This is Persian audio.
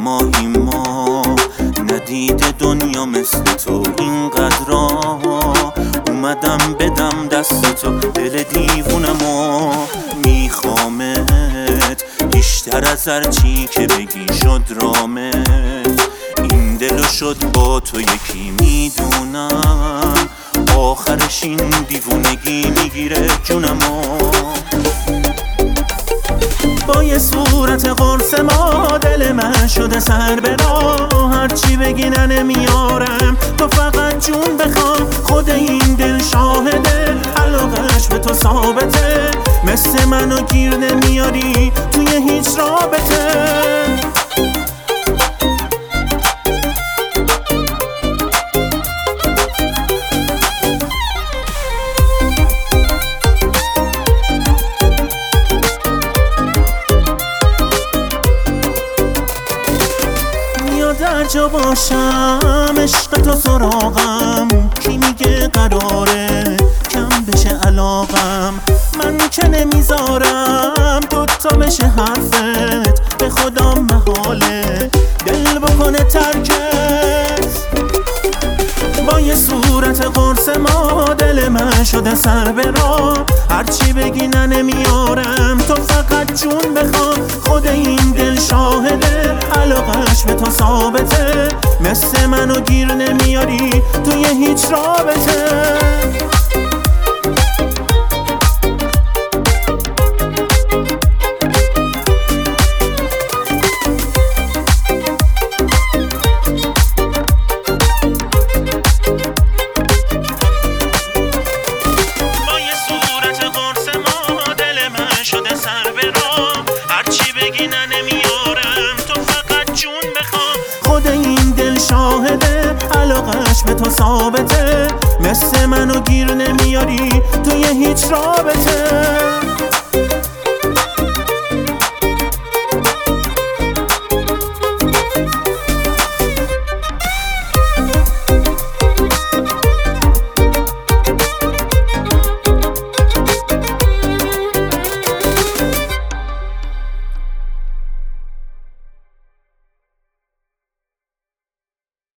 ماهی ما ندیده دنیا مثل تو اینقدر اومدم بدم دست تو دل دیوونمو میخوامت بیشتر از هرچی که بگی شد رامت این دلو شد با تو یکی میدونم آخرش این دیوونگی میگیره جونمو با یه صورت قرص ما دل من شده سر به راه هرچی بگی نمیارم تو فقط جون بخوام خود این دل شاهده علاقش به تو ثابته مثل منو گیر نمیاری توی هیچ رابطه در جا باشم عشق تو سراغم کی میگه قراره کم بشه علاقم من که نمیذارم دوتا بشه حرفت به خدا محاله دل بکنه ترکت با یه صورت قرص ما دل من شده سر به راه هرچی بگی نمیارم تو فقط جون بخوام خود این دل شاهده علاقش به تو ثابته مثل منو گیر نمیاری توی هیچ رابطه خود این دل شاهده علاقش به تو ثابته مثل منو گیر نمیاری توی هیچ رابطه